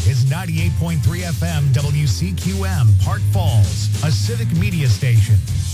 is 98.3 FM WCQM, Park Falls, a civic media station.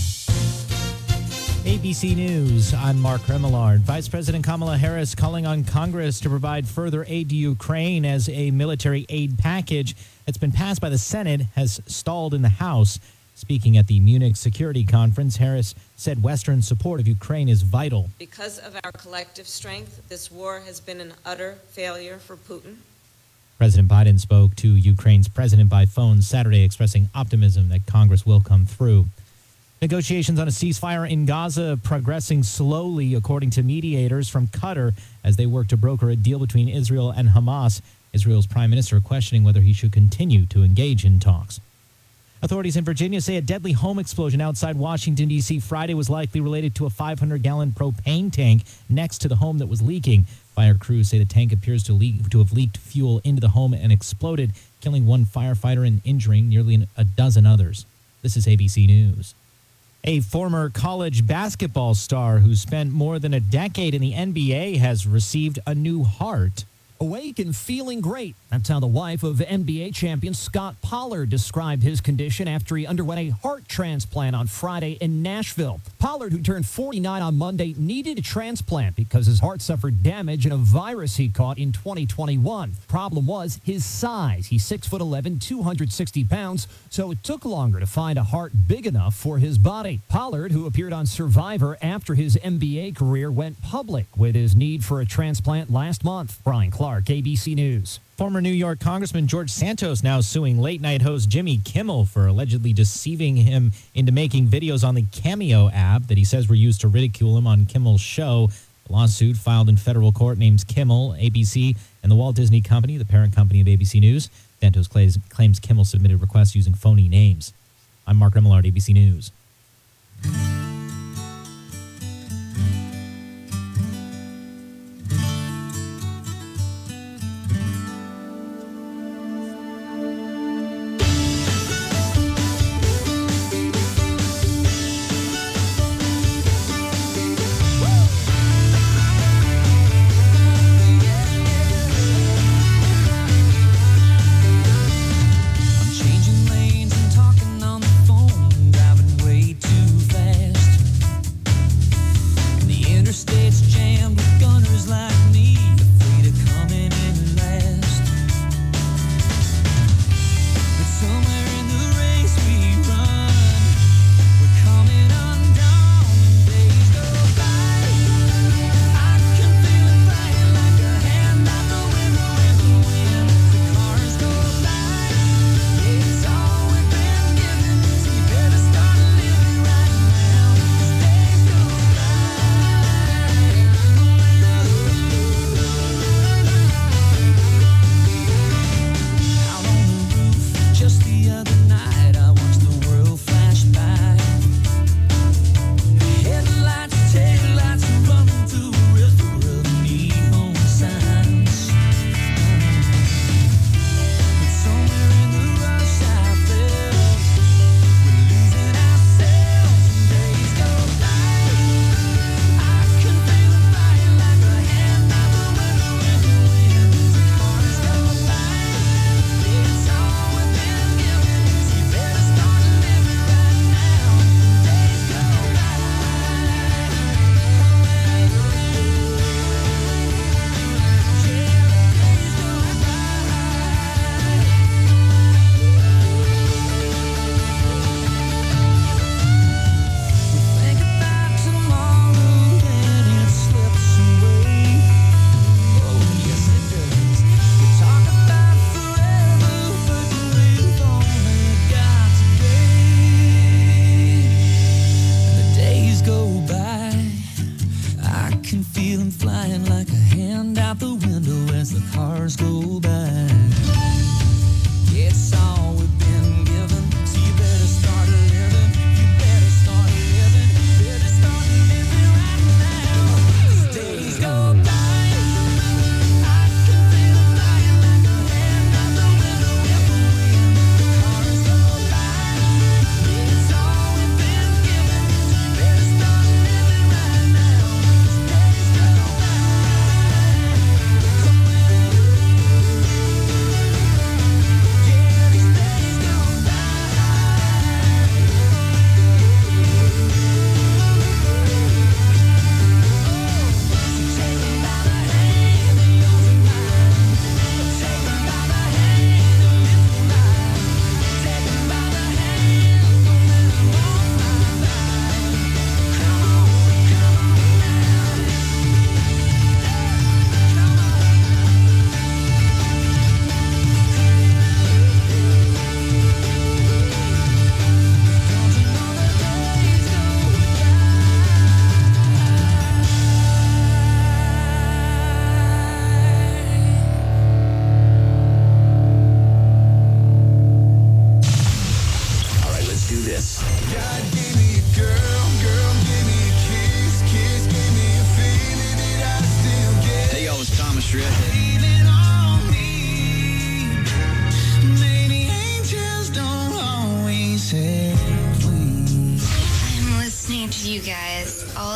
ABC News, I'm Mark Remillard. Vice President Kamala Harris calling on Congress to provide further aid to Ukraine as a military aid package that's been passed by the Senate has stalled in the House. Speaking at the Munich Security Conference, Harris said Western support of Ukraine is vital. Because of our collective strength, this war has been an utter failure for Putin. President Biden spoke to Ukraine's president by phone Saturday, expressing optimism that Congress will come through. Negotiations on a ceasefire in Gaza progressing slowly, according to mediators from Qatar, as they work to broker a deal between Israel and Hamas. Israel's prime minister questioning whether he should continue to engage in talks. Authorities in Virginia say a deadly home explosion outside Washington, D.C. Friday was likely related to a 500-gallon propane tank next to the home that was leaking. Fire crews say the tank appears to have leaked fuel into the home and exploded, killing one firefighter and injuring nearly a dozen others. This is ABC News. A former college basketball star who spent more than a decade in the NBA has received a new heart. Awake and feeling great. That's how the wife of NBA champion Scott Pollard described his condition after he underwent a heart transplant on Friday in Nashville. Pollard, who turned 49 on Monday, needed a transplant because his heart suffered damage in a virus he caught in 2021. Problem was his size. He's 6'11", 260 pounds, so it took longer to find a heart big enough for his body. Pollard, who appeared on Survivor after his NBA career, went public with his need for a transplant last month. Brian Clark, ABC News. Former New York Congressman George Santos now suing late-night host Jimmy Kimmel for allegedly deceiving him into making videos on the Cameo app that he says were used to ridicule him on Kimmel's show. The lawsuit filed in federal court names Kimmel, ABC, and the Walt Disney Company, the parent company of ABC News. Santos claims Kimmel submitted requests using phony names. I'm Mark Remillard, ABC News.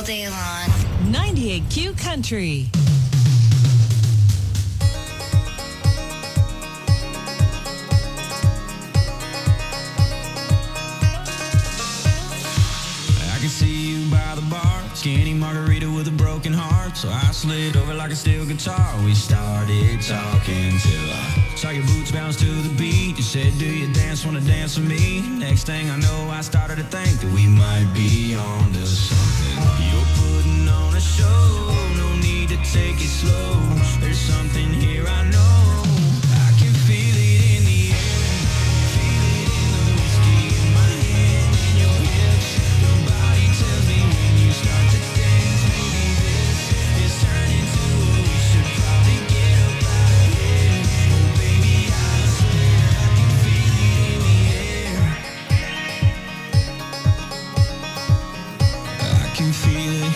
day long. 98Q Country. I can see you by the bar, skinny margarita with a broken heart. So I slid over like a steel guitar. We started talking till I saw your boots bounce to the beat. You said, do you wanna dance with me? Next thing I know, I started to think that we might be on to something. You're putting on a show, no need to take it slow. There's something here I know. I can feel it in the air, feel it in the whiskey in my hand, in your hips. Your body tells me when you start to dance, maybe this is turning to what we should probably get up out of here. Oh baby, I swear I can feel it in the air. I can feel it.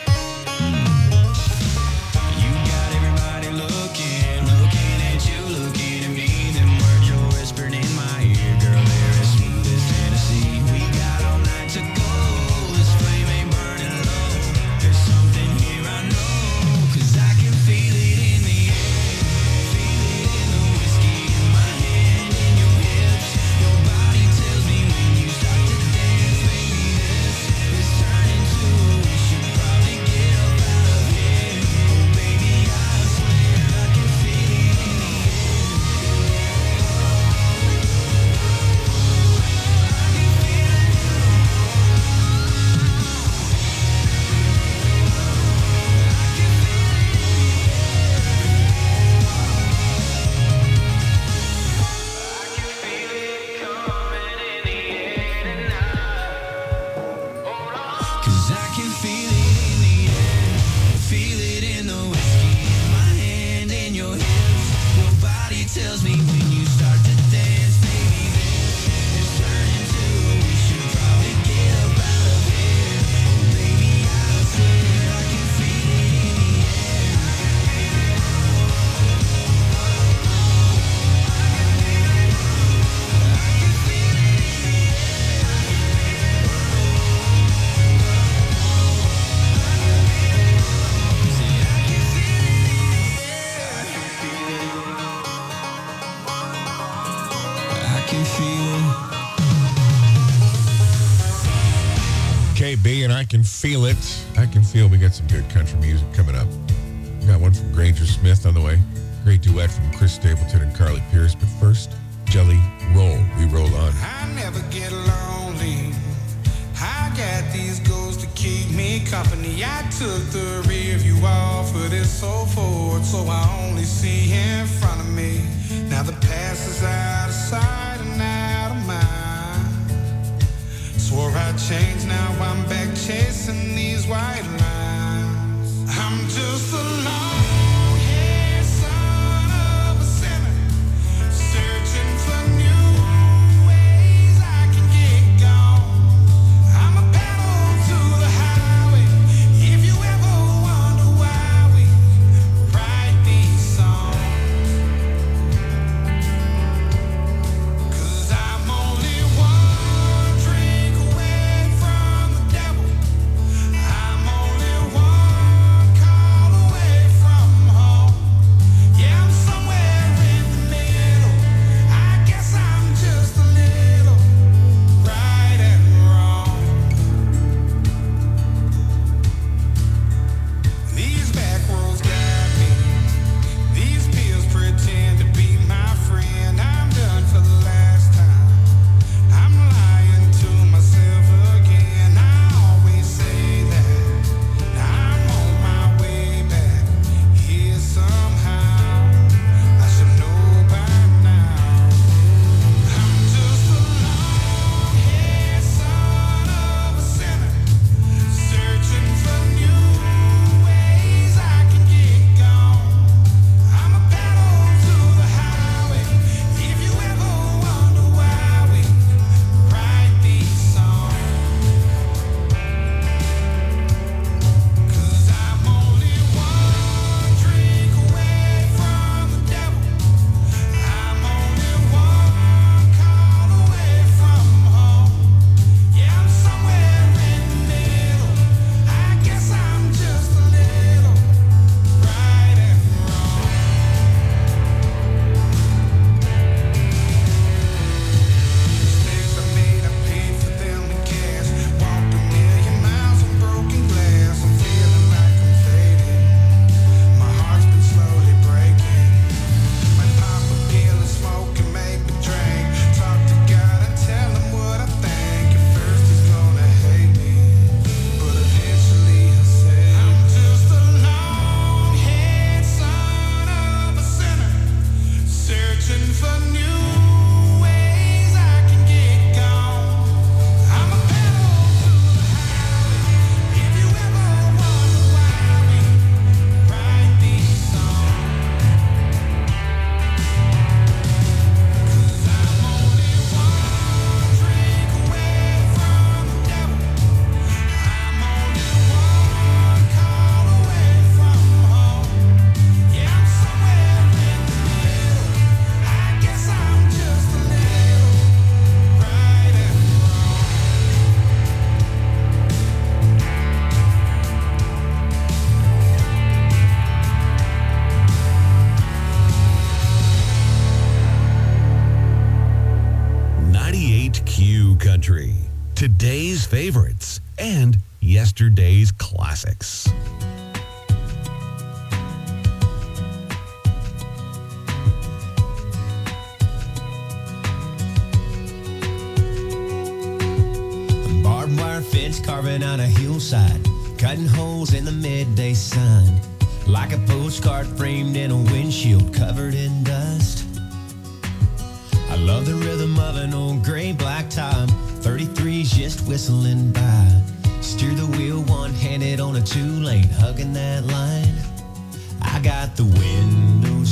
You got everybody looking at you, looking at me. Them words you're whispering in my ear, girl, they're as smooth as Tennessee. We got all night to go, this flame ain't burning low. There's something here I know, 'cause I can feel it in the air. Feel it in the whiskey in my hand, in your hips. Your body tells me when you start to dance, baby, this is turning to what we should probably get up out of here. Oh baby, I swear I can feel it in the air. Cause I can feel it in the air, feel it in the whiskey in my hand, in your hips. Your body tells me when you start to dance, baby, this is turning to what we should probably get up out of here. Oh baby, I swear I can feel it in the air. I can feel it. KB and I Can Feel It. I Can Feel we got some good country music coming up. We got one from Granger Smith on the way. Great duet from Chris Stapleton and Carly Pierce. But first, Jelly Roll. We roll on. I never get lonely. I got these goals to keep me company. I took the rear view off of this so forward, so I only see in front of me. Now the past is out of sight and out of mind. Swore I'd change, now I'm back chasing these white lines. I'm just a long-haired son of a sinner, searching for new ways I can get gone. I'm a pedal to the highway. If you ever wonder why we write these songs, 'cause I'm only one drink away from the devil. I'm only favorites and yesterday's classics. Barbed wire fence carving on a hillside, cutting holes in the midday sun, like a postcard framed in a windshield covered in dust. I love the rhythm of an old gray black top, 33's just whistling by. Steer the wheel one-handed on a two-lane, hugging that line. I got the windows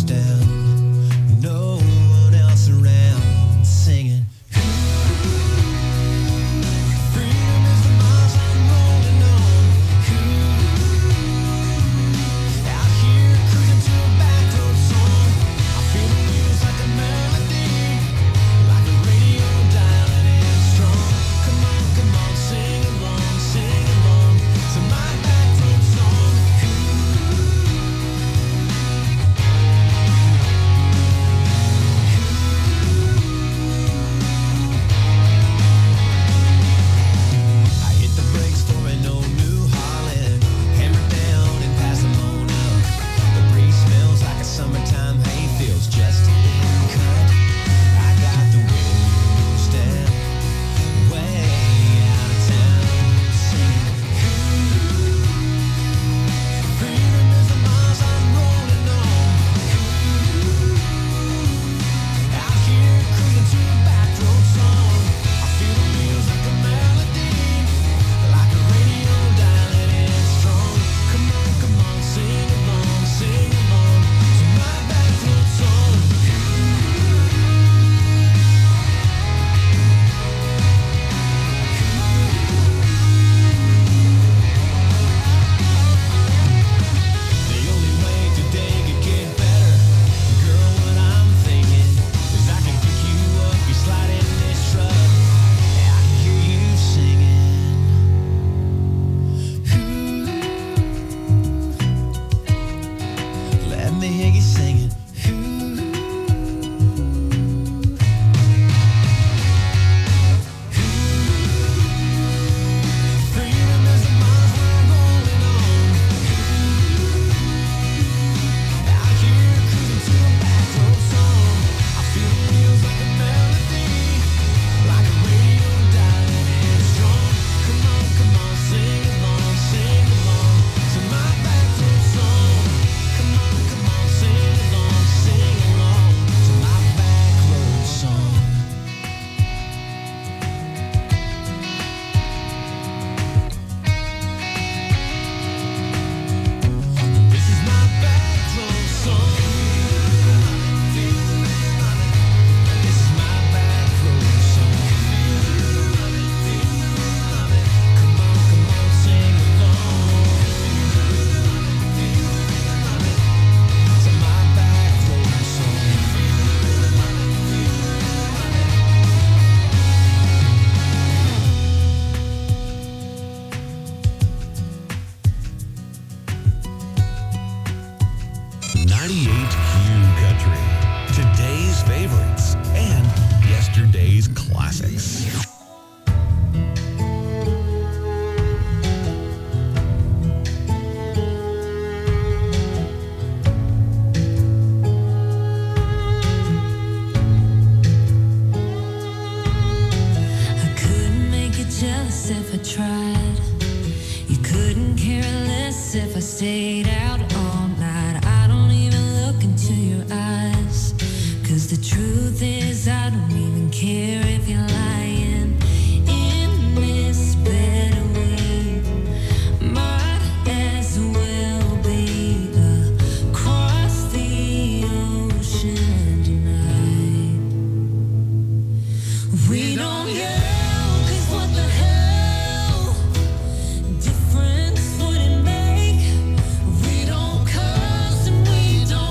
down, no one else around, singing.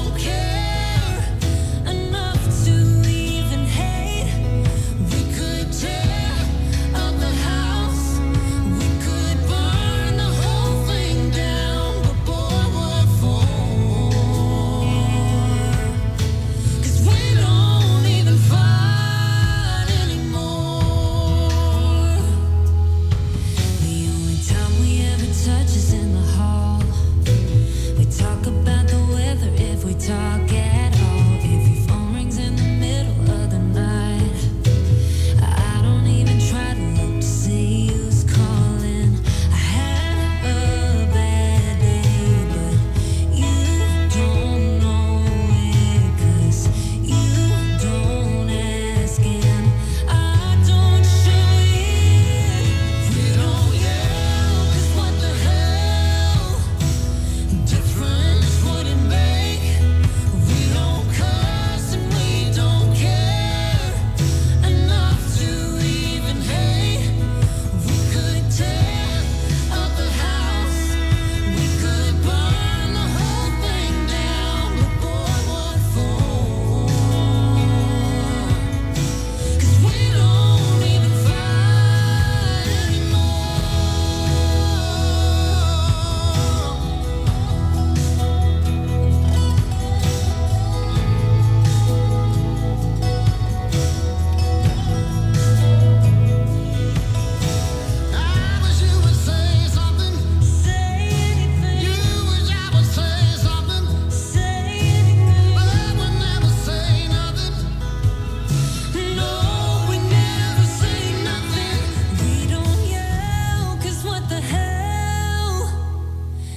Could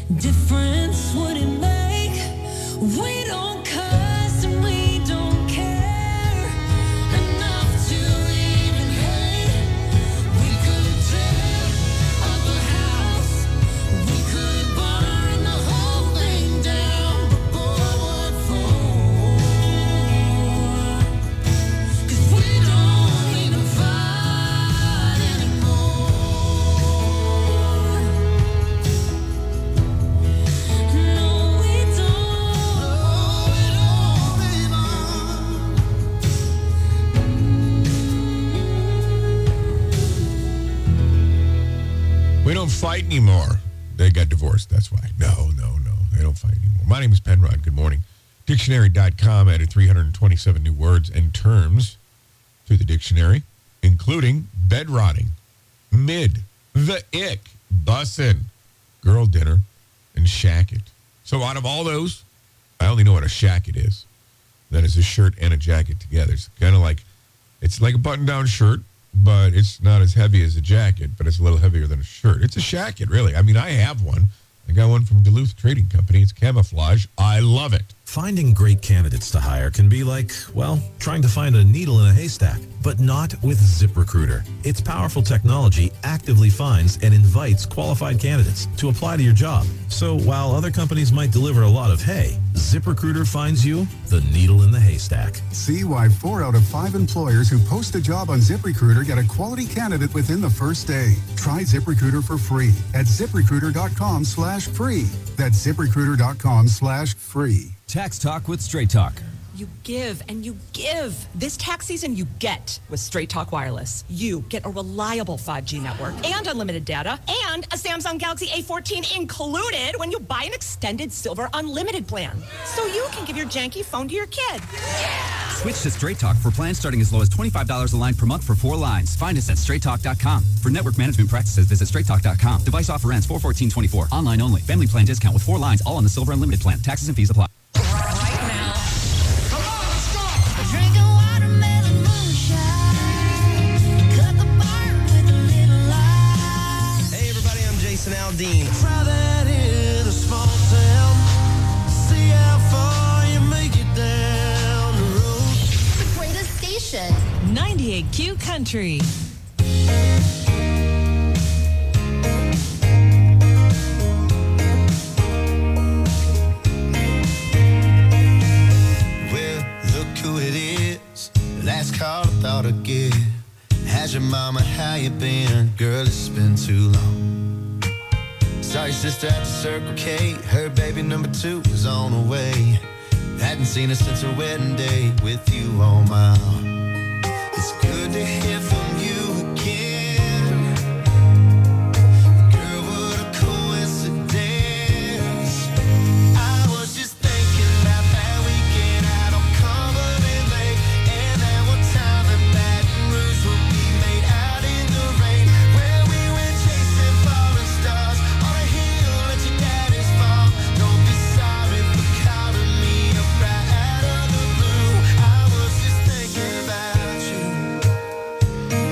difference would it make? We don't cuss and we don't care enough to even hate. We could tear up a house, we could burn the whole thing down, but boy, what for? 'Cause we don't even fight anymore. No, we We don't fight anymore. They got divorced, that's why. No. They don't fight anymore. My name is Penrod. Good morning. Dictionary.com added 327 new words and terms to the dictionary, including bed rotting, mid, the ick, bussin', girl dinner, and shacket. So out of all those, I only know what a shacket is. That is a shirt and a jacket together. It's kind of like, it's like a button-down shirt, but it's not as heavy as a jacket, but it's a little heavier than a shirt. It's a shacket, really. I mean, I have one. I got one from Duluth Trading Company. It's camouflage. I love it. Finding great candidates to hire can be like, well, trying to find a needle in a haystack, but not with ZipRecruiter. Its powerful technology actively finds and invites qualified candidates to apply to your job. So while other companies might deliver a lot of hay, ZipRecruiter finds you the needle in the haystack. See why 4 out of 5 employers who post a job on ZipRecruiter get a quality candidate within the first day. Try ZipRecruiter for free at ZipRecruiter.com/free. That's ZipRecruiter.com/free. Tax Talk with Straight Talk. You give and you give. This tax season, you get with Straight Talk Wireless. You get a reliable 5G network and unlimited data and a Samsung Galaxy A14 included when you buy an extended Silver Unlimited plan. So you can give your janky phone to your kid. Yeah! Switch to Straight Talk for plans starting as low as $25 a line per month for 4 lines. Find us at straighttalk.com. For network management practices, visit straighttalk.com. Device offer ends 4/14/24. Online only. Family plan discount with 4 lines, all on the Silver Unlimited plan. Taxes and fees apply. Aldean. Try that in a small town. See how far you make it down the road. The greatest station. 98Q Country. Well, look who it is. Last call I thought I'd get. How's your mama? How you been? Girl, it's been too long. Saw your sister at the Circle K. Her baby number 2 was on the way. Hadn't seen her since her wedding day with you on my arm. It's good to hear from you again. Girl, what a coincidence. I was just thinking about that weekend out on Cumberland Lake. And that one time in Baton Rouge when we made out in the rain. Where we went chasing falling stars. Don't be sorry for calling me up right out of the blue. I was just thinking about you.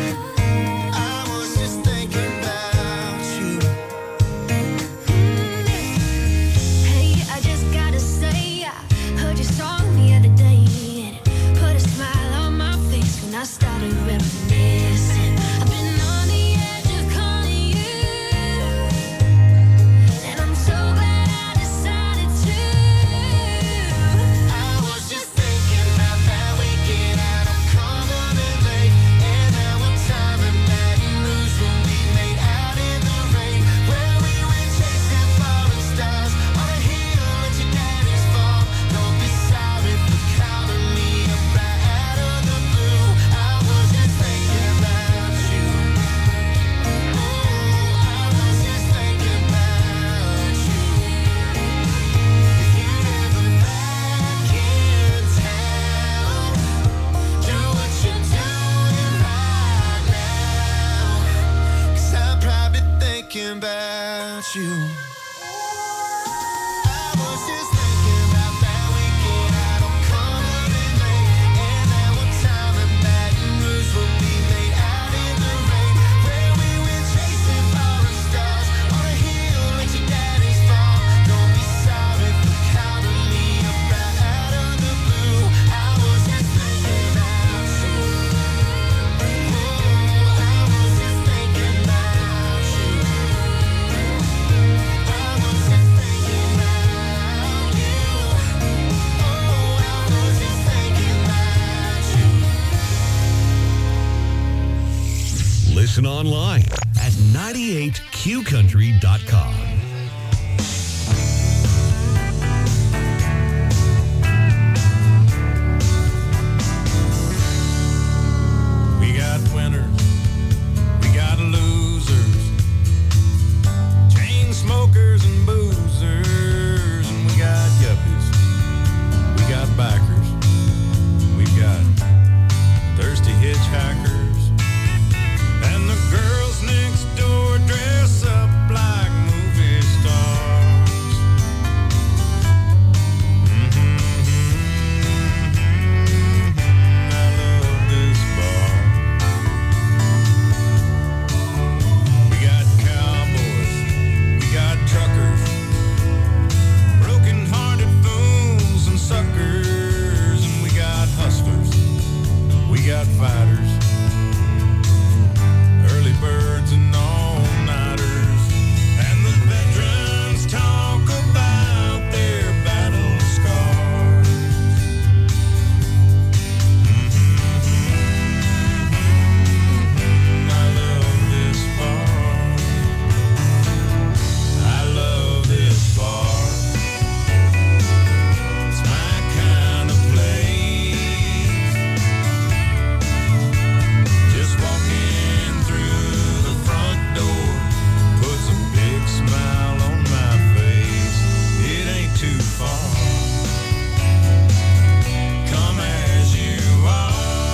Listen online at 98qcountry.com. We got winners, we got losers, chain smokers and boozers, and we got yuppies, we got bikers, we got thirsty hitchhikers, and the girls next door dress up like movie stars. I love this bar. We got cowboys, we got truckers, broken-hearted fools and suckers, and we got hustlers, we got fighters, early birds and all-nighters, and the veterans talk about their battle scars. I love this bar. I love this bar. It's my kind of place. Just walking through the front door puts a big smile on my face. It ain't too far. Come as you are.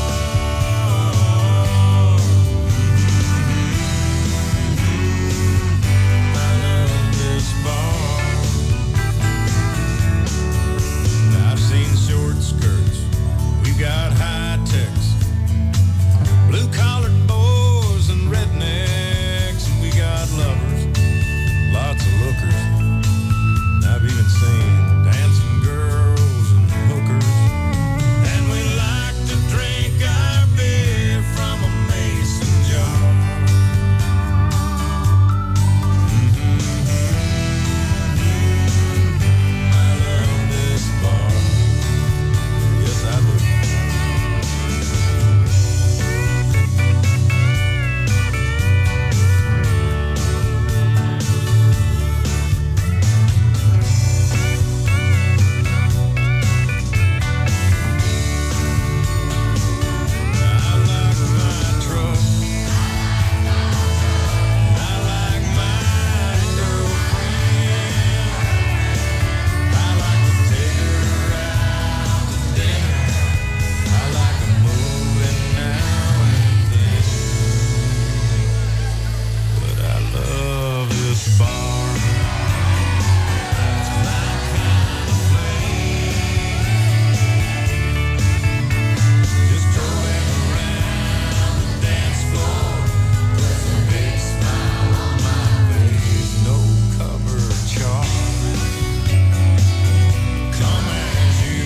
I love this bar. I've seen short skirts. We've got high techs, blue-collared boys and rednecks, and we got lovers, lots of lookers. I've even seen dancing girls and hookers, and we like to drink our beer from a mason jar. I love this bar. Yes, I do. I like my truck. I like my girlfriend. I like to take her out to dinner. I like to move it now and then. But I love this bar. It's my kind of place. Just strolling around the dance floor puts a big smile on my face. No cover charge. Come as you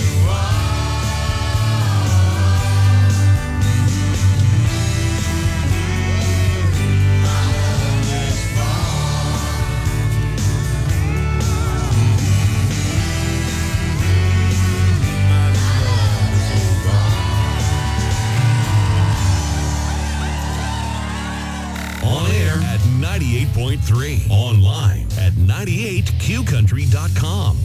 On air at 98.3. Online at 98qcountry.com.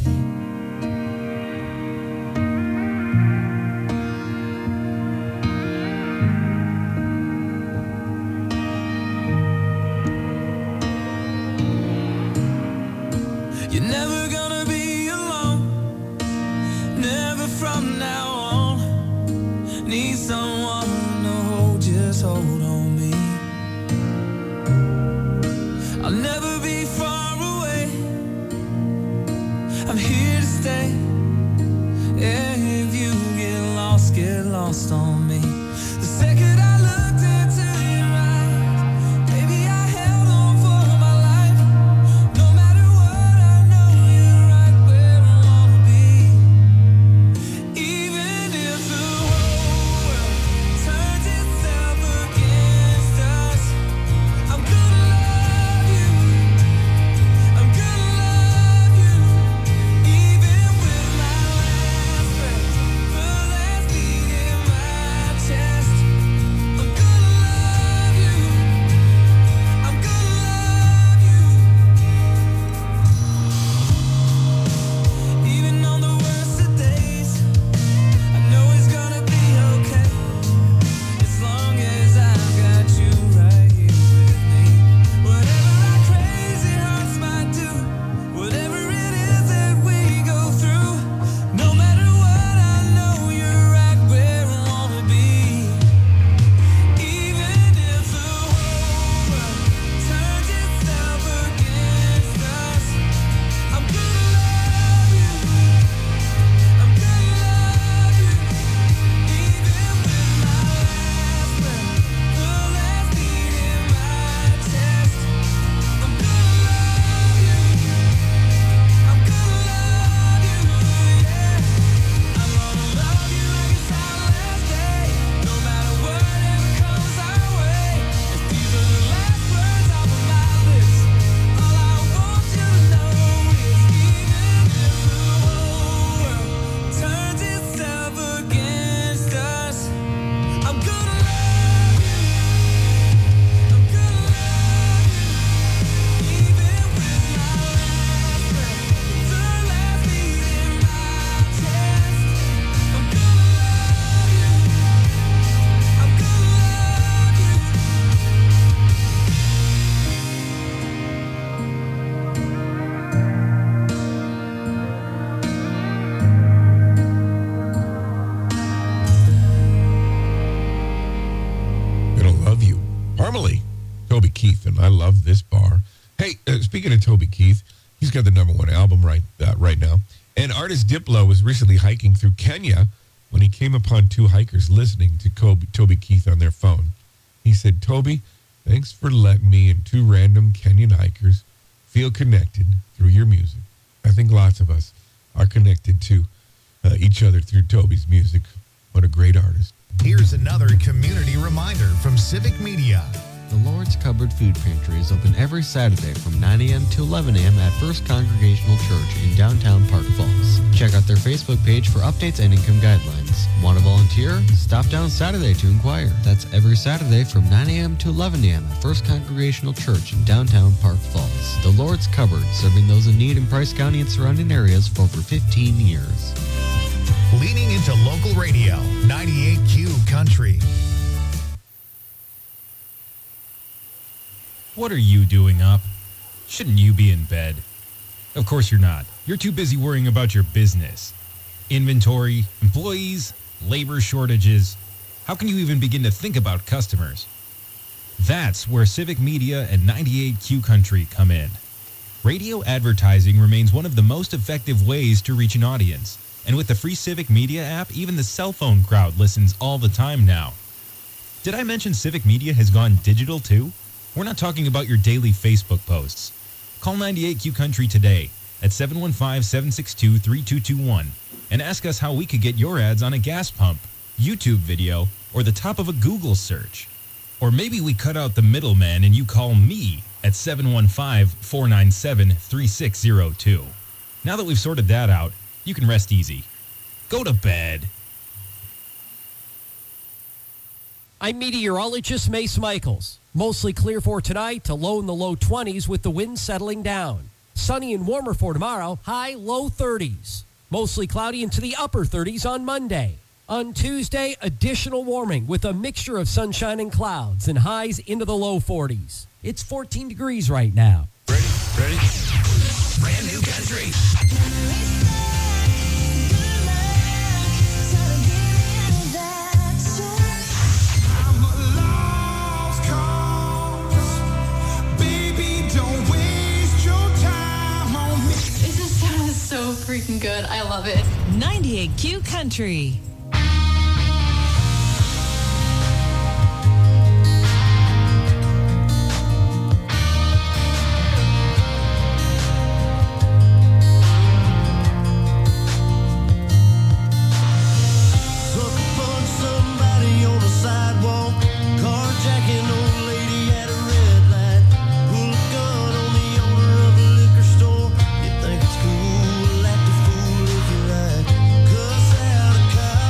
You're never gonna be alone, never from now on. Need someone to hold, just hold on me. I'll never be far away, I'm here to stay. Yeah, if you get lost on me. The second I looked into your eyes, baby, I held on for my life. No matter what, I know you're right where I wanna be. Even if the whole world turns itself against us, I'm gonna love you. I'm gonna love you. Even with my last breath, the last beat in my chest, I'm gonna love this bar. Hey, speaking of Toby Keith, he's got the #1 album right now. And artist Diplo was recently hiking through Kenya when he came upon two hikers listening to Toby Keith on their phone. He said, "Toby, thanks for letting me and two random Kenyan hikers feel connected through your music." I think lots of us are connected to each other through Toby's music. What a great artist. Here's another community reminder from Civic Media. The Lord's Cupboard Food Pantry is open every Saturday from 9 a.m. to 11 a.m. at First Congregational Church in downtown Park Falls. Check out their Facebook page for updates and income guidelines. Want to volunteer? Stop down Saturday to inquire. That's every Saturday from 9 a.m. to 11 a.m. at First Congregational Church in downtown Park Falls. The Lord's Cupboard, serving those in need in Price County and surrounding areas for over 15 years. Leaning into local radio, 98Q Country. What are you doing up? Shouldn't you be in bed? Of course you're not. You're too busy worrying about your business. Inventory, employees, labor shortages. How can you even begin to think about customers? That's where Civic Media and 98Q Country come in. Radio advertising remains one of the most effective ways to reach an audience. And with the free Civic Media app, even the cell phone crowd listens all the time now. Did I mention Civic Media has gone digital too? We're not talking about your daily Facebook posts. Call 98Q Country today at 715-762-3221 and ask us how we could get your ads on a gas pump, YouTube video, or the top of a Google search. Or maybe we cut out the middleman and you call me at 715-497-3602. Now that we've sorted that out, you can rest easy. Go to bed. I'm meteorologist Mace Michaels. Mostly clear for tonight to low in the low 20s with the wind settling down. Sunny and warmer for tomorrow, high low 30s. Mostly cloudy into the upper 30s on Monday. On Tuesday, additional warming with a mixture of sunshine and clouds and highs into the low 40s. It's 14 degrees right now. Ready? Brand new country. So freaking good. I love it. 98Q Country. Somebody on the sidewalk, carjacking old lady at a red light. Pull a gun on the owner of a liquor store. You think it's cool, act a fool if you like. Cuss out a cop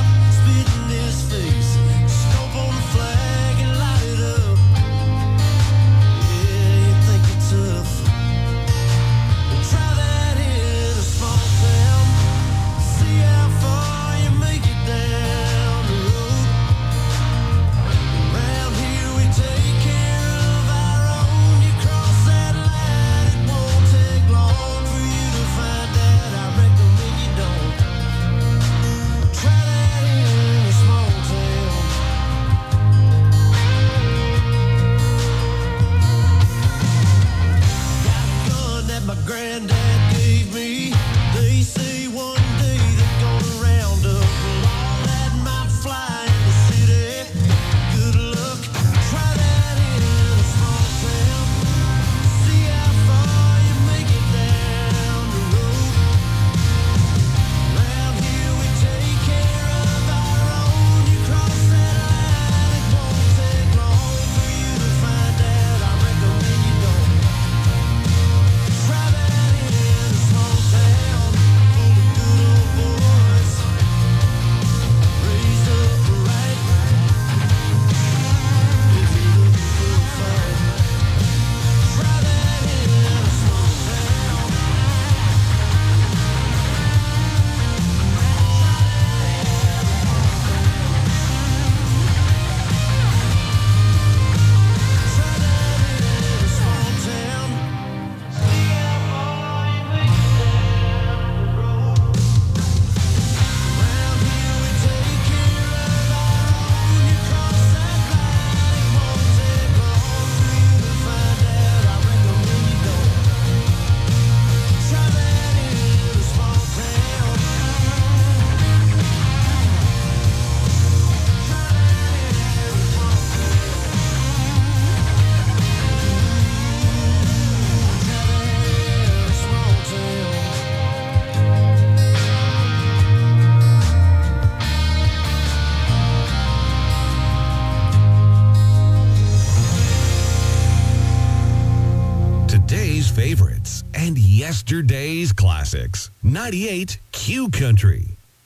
Yesterday's classics. 98 Q Country.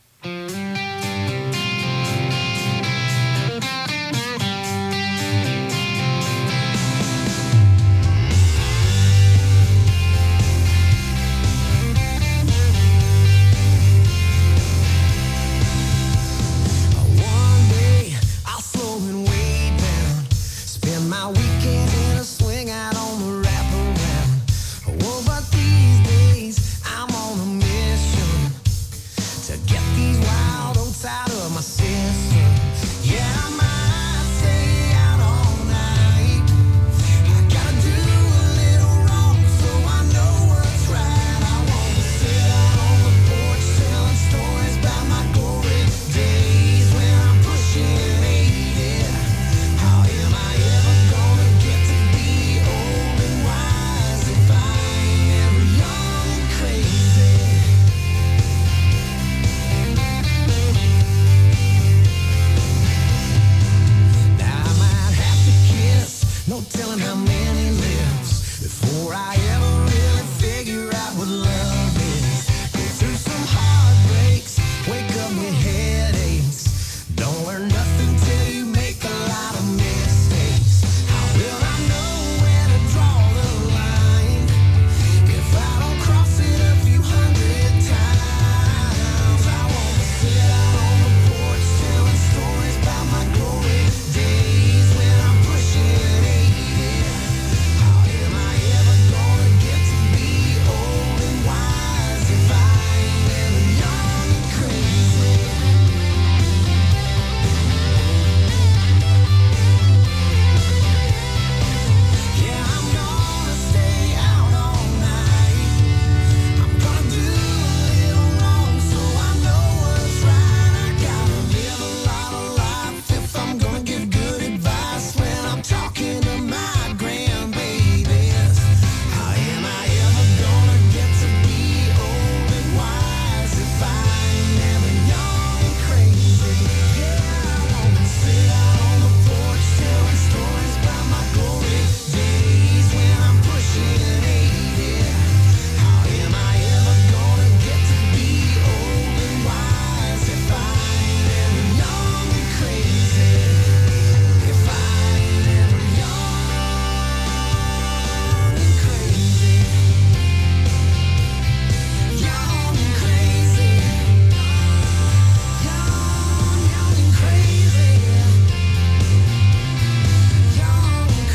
One day I'll slow and way down, spend my weekend in a swing out on the wraparound. Oh, but these days I'm on a mission to get these wild oats out of my system. Yeah, I might stay out all night. I gotta do a little wrong so I know what's right. I wanna sit out on the porch telling stories about my glory days when I'm pushing 80. How am I ever gonna get to be old and wise if I ain't ever young and crazy? Now I might have to kiss, no telling how many lips before I ever really figure out what love is. Go through some heartbreaks, wake up with headaches. Don't learn nothing till you make a lot of mistakes. How will I know where to draw the line if I don't cross it a few hundred times? I wanna sit out on the porch telling stories about my glory days when I'm pushing 80. How am I ever gonna get to be old and wise if I ain't ever young and crazy? Yeah, I'm gonna stay out all night. I'm gonna do a little wrong so I know what's right. I gotta live a lot of life if I'm gonna give good advice when I'm talking to my grandbabies. How am I ever gonna get to be old and wise if I ain't never young and crazy? Yeah, I wanna sit out on the porch telling stories about my glory days when I'm pushing 80. How am I ever gonna get to be old and wise if I ain't ever young and crazy? If I ain't ever young and crazy. Young and crazy. Young and crazy. Young and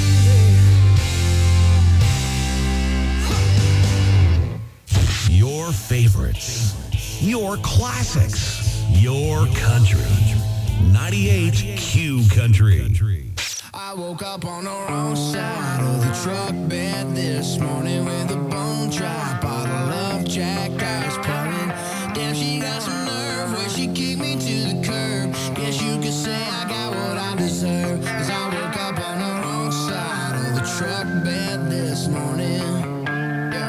crazy. Your favorites. Your classics. Your country. 98 Q Country. I woke up on the wrong side of the truck bed this morning with a bone dry bottle of Jack Ice pouring. Damn, she got some nerve when she kicked me to the curb. Guess you could say I got what I deserve, 'cause I woke up on the wrong side of the truck bed this morning. Yeah.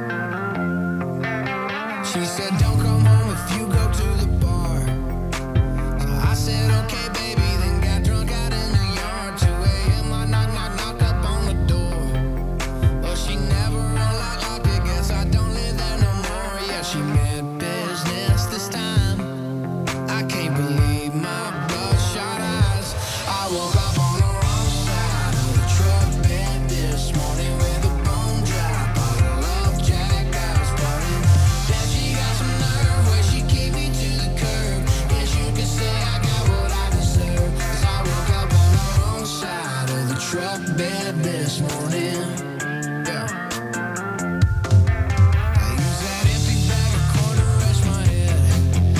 She said, don't come home if you go to the bar. So I said, okay, baby, then got drunk out in the yard. 2 a.m. I knock up on the door. Well, she never unlocked it, guess I don't live there no more. Yeah, she meant business this time. I can't believe my bloodshot eyes. I woke up on the wrong side of the truck bed this morning with a bone dry bottle of Jack Ice pouring. Then she got some nerve when she kicked me to the curb. Guess you could say I got what I deserve, 'cause I woke up on the wrong side of the truck bed this morning. Yeah. I use that empty bag of corn to rest my head.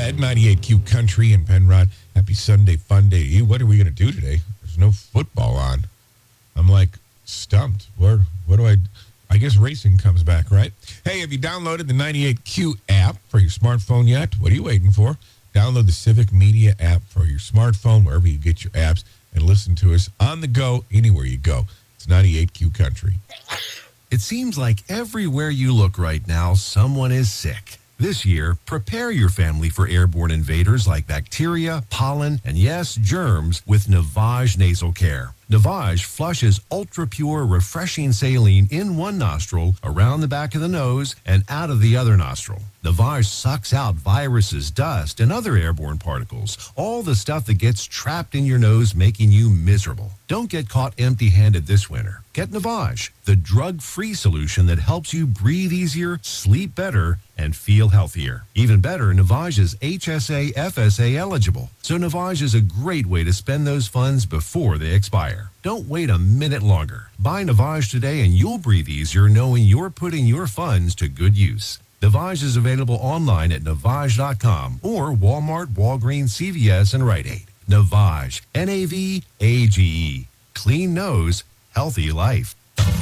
Ed, 98Q Country in Penrod. Happy Sunday fun day to you. What are we going to do today? There's no football on. I'm like stumped. What do I guess racing comes back, right? Hey, have you downloaded the 98Q app for your smartphone yet? What are you waiting for? Download the Civic Media app for your smartphone, wherever you get your apps, and listen to us on the go, anywhere you go. It's 98Q Country. It seems like everywhere you look right now, someone is sick. This year, prepare your family for airborne invaders like bacteria, pollen, and yes, germs with Navage Nasal Care. Navage flushes ultra-pure, refreshing saline in one nostril, around the back of the nose, and out of the other nostril. Navage sucks out viruses, dust, and other airborne particles, all the stuff that gets trapped in your nose, making you miserable. Don't get caught empty-handed this winter. Get Navage, the drug-free solution that helps you breathe easier, sleep better, and feel healthier. Even better, Navage is HSA FSA eligible, so Navage is a great way to spend those funds before they expire. Don't wait a minute longer. Buy Navage today and you'll breathe easier knowing you're putting your funds to good use. Navage is available online at Navage.com or Walmart, Walgreens, CVS, and Rite Aid. Navage, N-A-V-A-G-E. Clean nose, healthy life.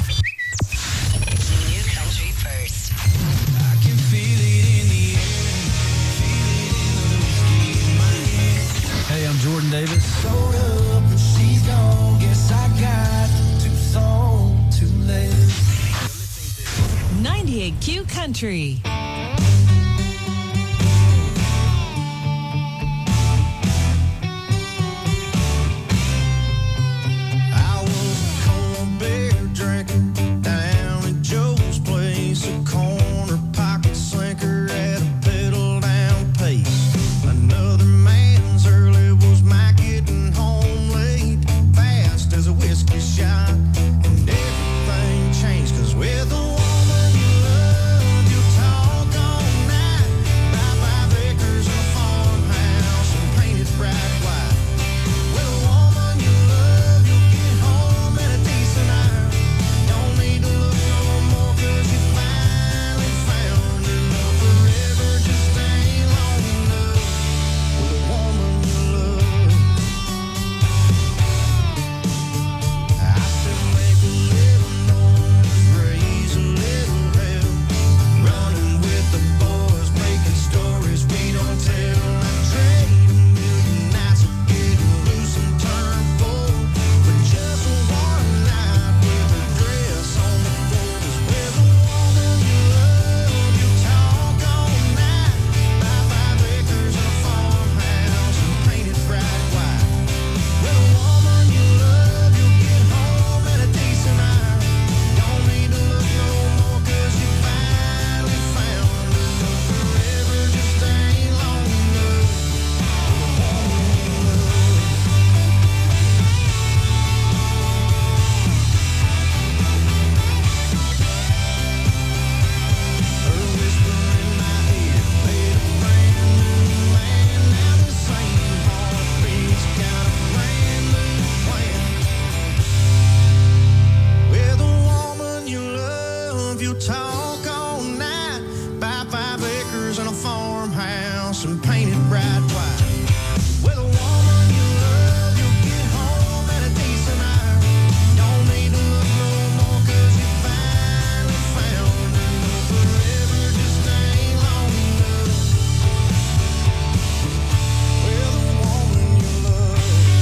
New country first. I can feel it in the air. Hey, I'm Jordan Davis. Showed up and she's gone. Guess I got too soon, too late. 98Q Country. I was a cold beer drinker down at Joe's place, a corner pocket slinker at a pedal down pace. Another man's early was my getting home late, fast as a whiskey shot, and everything changed 'cause with a woman you love, you talk all night. Bye-bye Vickers in a farmhouse and painted bright white. With a woman you love, you'll get home in a decent hour. Don't need to look no more 'cause you finally found her. Love forever just ain't long enough. With a woman you love. I still make a living on this raise a little hell. Running with the boys, making stories we don't tell. I trade a million nights of getting loose and turn full. But just one night with a dress on the floor. 'Cause with a woman you love, you talk all night. Bye-bye Vickers in a farmhouse and painted bright white. With a woman you love, you'll get home in a decent hour. Don't need to look no more 'cause you finally found her. Love forever just ain't long enough. Her whisper in my ear made a brand new man. Now the same heartbeat's got a brand new plan. With a woman you love, you talk all night. Bye-bye Vickers in a farmhouse and painted bright white. With a woman you love, you'll get home in a decent hour. Don't need to look no more 'cause you finally found her. Love forever just ain't long enough. With a woman you love.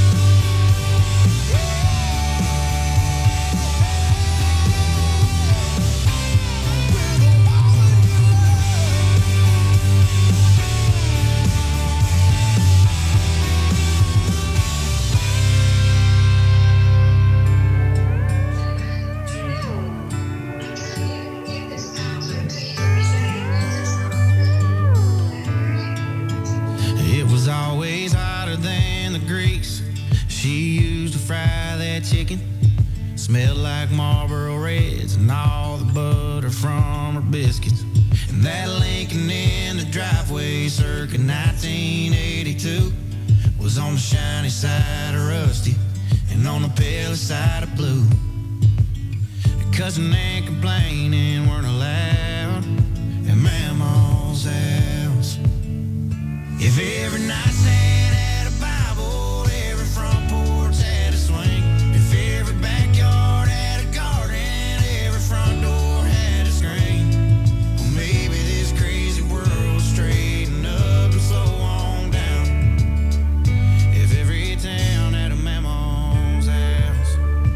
It was always hotter than the grease she used to fry that chicken. Smelled like Marlboro Reds and all the butter from her biscuits. And that Lincoln in the driveway circa 1982 was on the shiny side of rusty and on the pale side of blue. Cussing and complaining weren't allowed at Mama's house. If every nightstand had a Bible, every front porch had a swing. If every backyard had a garden, every front door had a screen. Well, maybe this crazy world would straighten up and slow on down. If every town had a mammal's house.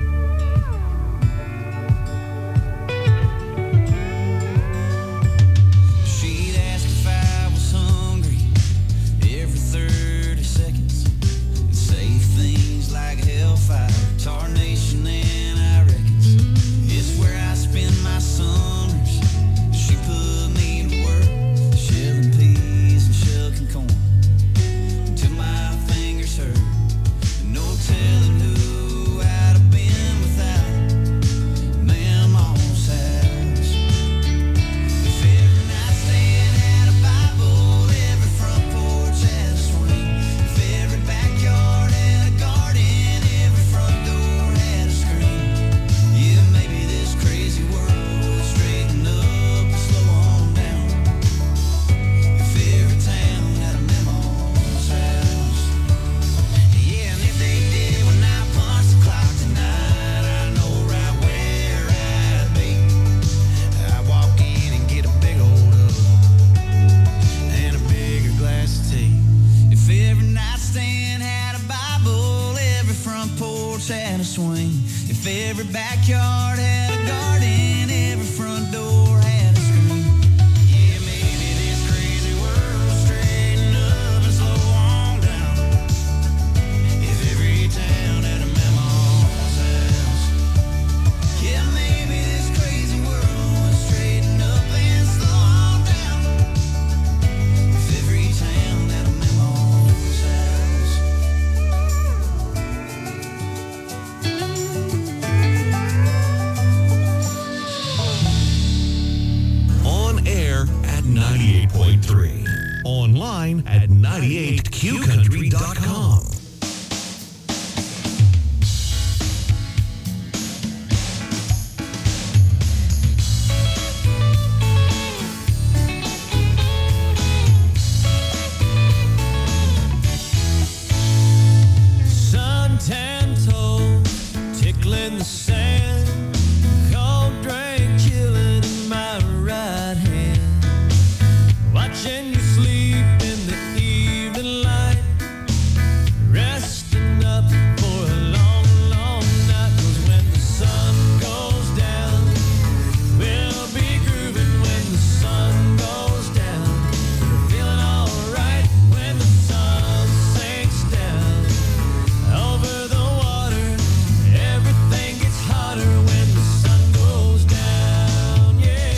She'd ask if I was hungry every 30 seconds and say things like hellfire, tarnation, and I reckons it's where I spend my summers. She put me to work, shelling peas and shucking corn until my fingers hurt. And no telling who I'd have been without Mama's house. If every nightstand had a Bible, every front porch had a swing. If every backyard had a garden, every front door had a screen. Yeah, maybe this crazy world would straighten up and slow on down. If every town had a Mama's house. Yeah, and if they did when I punch the clock tonight, I know right where I'd be. I'd walk in and get a big old hug and a bigger glass of tea. If every nightstand had a Bible, every front porch had a swing. If every backyard had a garden, every front door had a screen. Yeah, maybe this crazy world would straighten up and slow on down. If every town had a Mama's house. Yeah, maybe this crazy world would straighten up and slow on down. If every town had a Mama's house. On air at 98.3. Online at 98qcountry.com. Suntan toes tickling the sand, cold drink chilling in my right hand, watching you sleep in the evening light, resting up for a long, long night. 'Cause when the sun goes down, we'll be grooving. When the sun goes down, we're feeling alright. When the sun sinks down over the water, everything gets hotter when the sun goes down, yeah.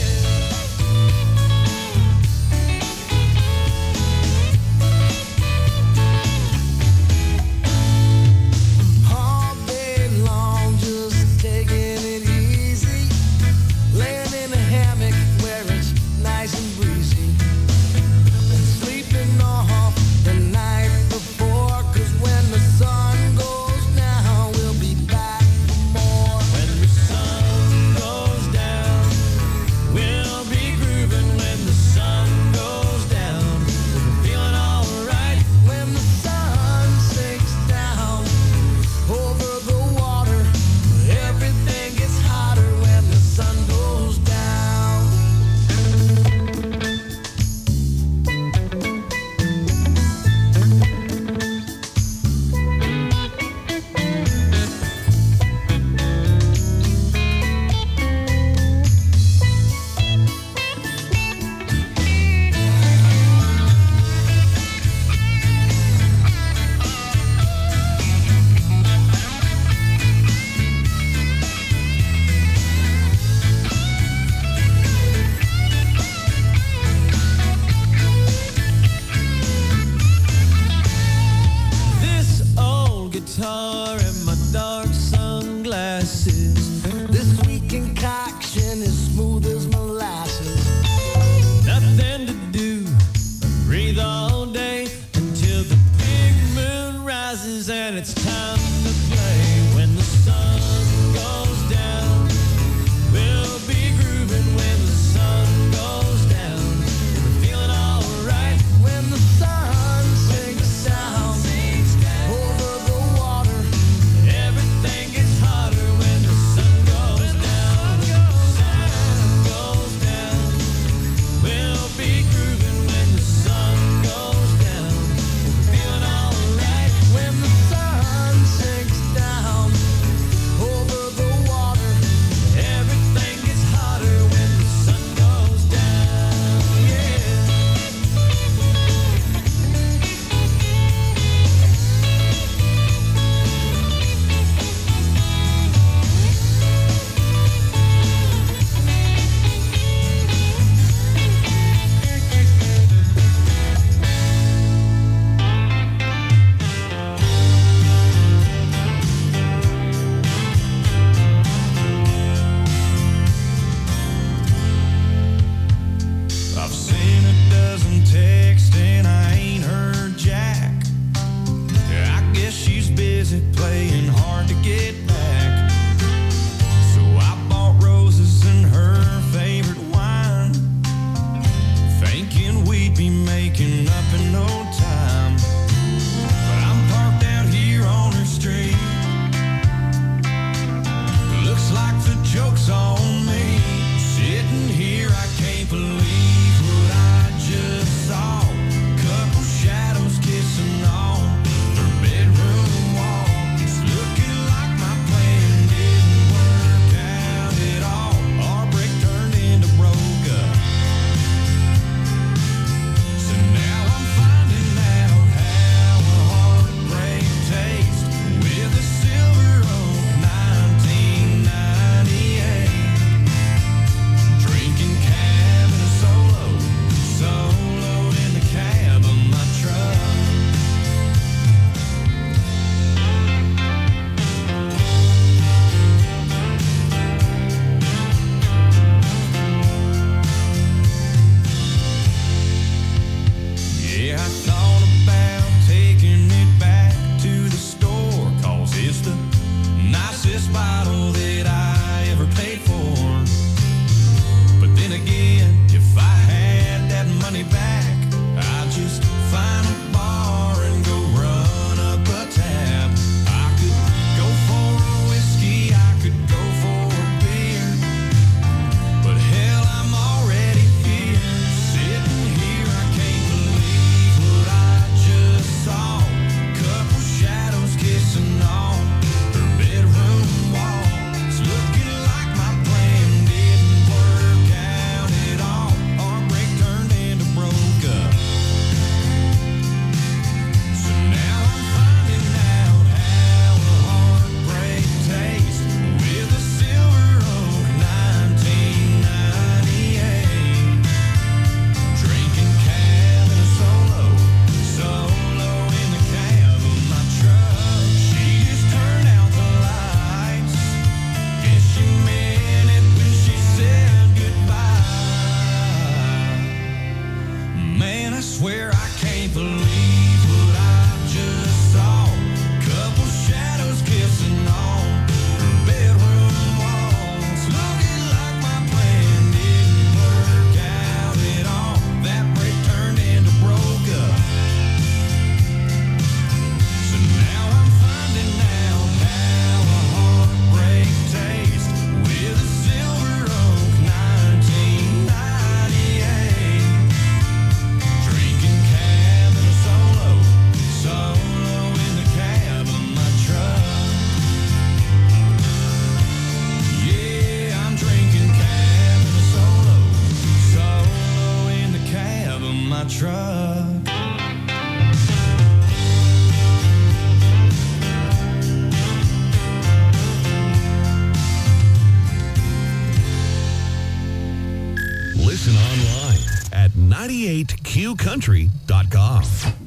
All day long, just taking it easy, laying in a hammock where it's nice and breezy, and sleeping off the night before. 'Cause when the sun goes down, we'll be back for more. When the sun goes down, we'll be grooving. When the sun goes down, we'll be feeling alright. When the sun sinks down over the water, everything gets hotter when the sun goes down. This old guitar and my dark sunglasses, this sweet concoction is smooth as molasses. Nothing to do but breathe all day until the big moon rises and it's time to play. When the sun goes down, we'll be grooving. When the sun goes down, we're feeling alright. When the sun 98qcountry.com.